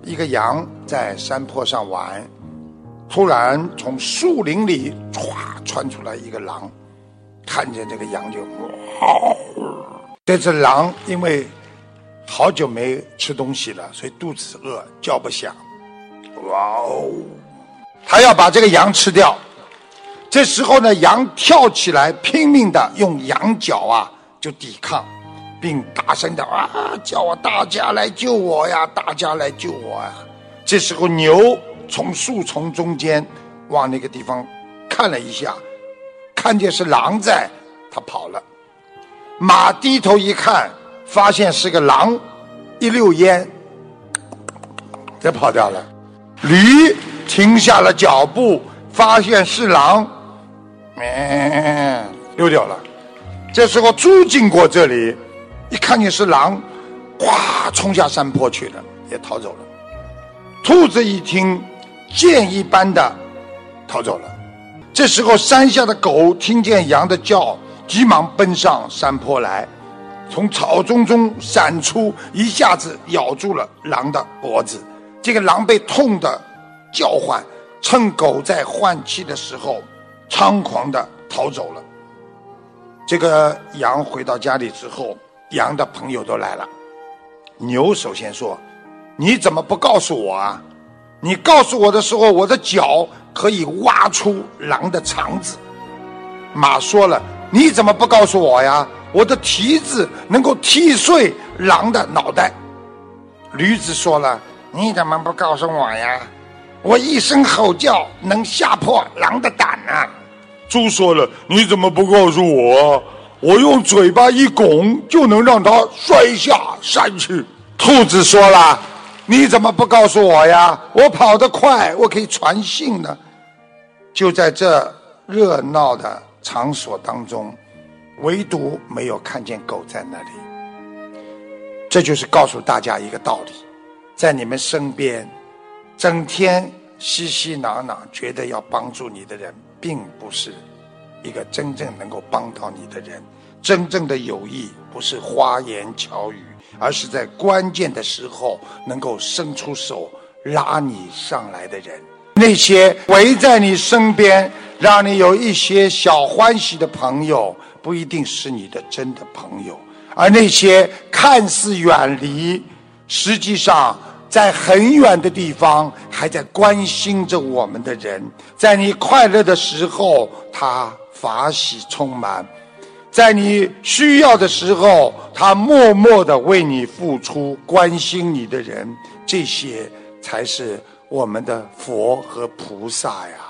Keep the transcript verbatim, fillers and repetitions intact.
一个羊在山坡上玩，突然从树林里唰窜出来一个狼，看见这个羊就哇！这只狼因为好久没吃东西了，所以肚子饿，叫不响。哇哦！他要把这个羊吃掉。这时候呢，羊跳起来，拼命的用羊角啊就抵抗，并大声的啊叫啊，大家来救我呀，大家来救我呀！这时候牛从树丛中间往那个地方看了一下，看见是狼在，他跑了。马低头一看，发现是个狼，一溜烟就跑掉了。驴停下了脚步，发现是狼，嗯，溜掉了。这时候猪经过这里，一看见是狼，哗冲下山坡去了，也逃走了。兔子一听，箭一般的逃走了。这时候山下的狗听见羊的叫，急忙奔上山坡来，从草丛中闪出，一下子咬住了狼的脖子。这个狼被痛的叫唤，趁狗在换气的时候猖狂的逃走了。这个羊回到家里之后，羊的朋友都来了。牛首先说，你怎么不告诉我啊？你告诉我的时候，我的脚可以挖出狼的肠子。马说了，你怎么不告诉我呀？我的蹄子能够踢碎狼的脑袋。驴子说了，你怎么不告诉我呀？我一声吼叫能吓破狼的胆啊！猪说了，你怎么不告诉我啊？我用嘴巴一拱就能让它摔下山去。兔子说了，你怎么不告诉我呀？我跑得快，我可以传信呢。就在这热闹的场所当中，唯独没有看见狗在那里。这就是告诉大家一个道理，在你们身边整天熙熙攘攘觉得要帮助你的人，并不是一个真正能够帮到你的人。真正的友谊不是花言巧语，而是在关键的时候能够伸出手拉你上来的人。那些围在你身边让你有一些小欢喜的朋友，不一定是你的真的朋友。而那些看似远离，实际上在很远的地方还在关心着我们的人，在你快乐的时候他法喜充满，在你需要的时候他默默地为你付出，关心你的人，这些才是我们的佛和菩萨呀。